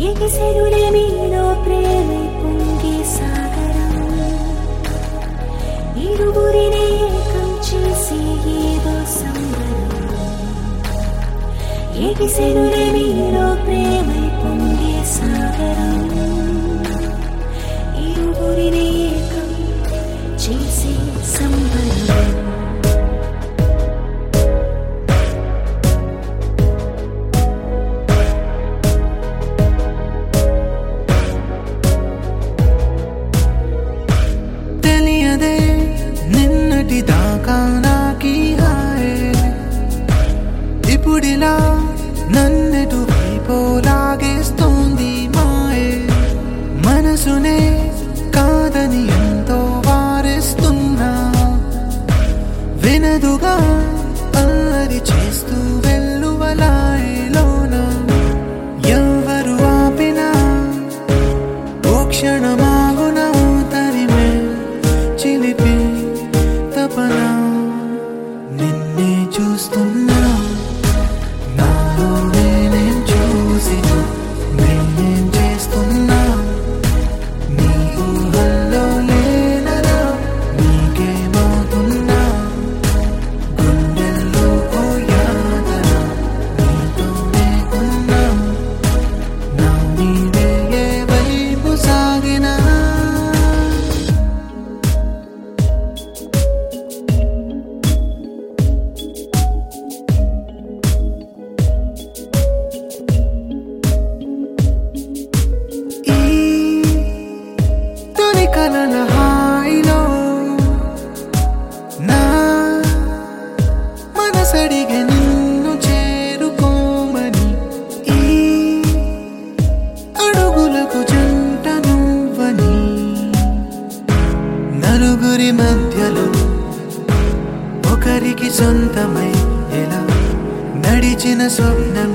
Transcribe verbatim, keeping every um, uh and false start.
ఎగిసెనులే మీలో ప్రేమే పొంగే సాగరం ఇరువురిని ఏకం చేసి ఏదో సంబరం ఎగిసెనులే మీలో ప్రేమే పొంగే సాగరం ఇరువురిని ఏకం చేసి సంబరం దాకా నాకీ హాయే ఇప్పుడిలా నన్నెటు వైపో లాగేస్తోంది మాయే మనసునే కాదని ఎంతో వారిస్తున్నా వినదుగా అల్లరి చేస్తూ వెల్లువలాయలోన ఎవరు ఆపినా ఓ క్షణమాగునా తరిమే చిలిపి నిన్నే చూస్తున్నా నాలో నేనేం చూసిన నేనేం చేస్తున్నా నీ ఊహల్లో లేనరా నీకేమవుతున్నా గుండెల్లో ఓ యాదన నీతోనే ఉన్నా నా నీవే ఏ వైపు సాగినా కలల హాయిలో నా మనసడిగే నిన్ను చేరుకోమని ఈ అడుగులకు జంట నువ్వని నలుగురి మధ్యలో ఒకరికి సొంతమై ఎలా నడిచిన స్వప్నం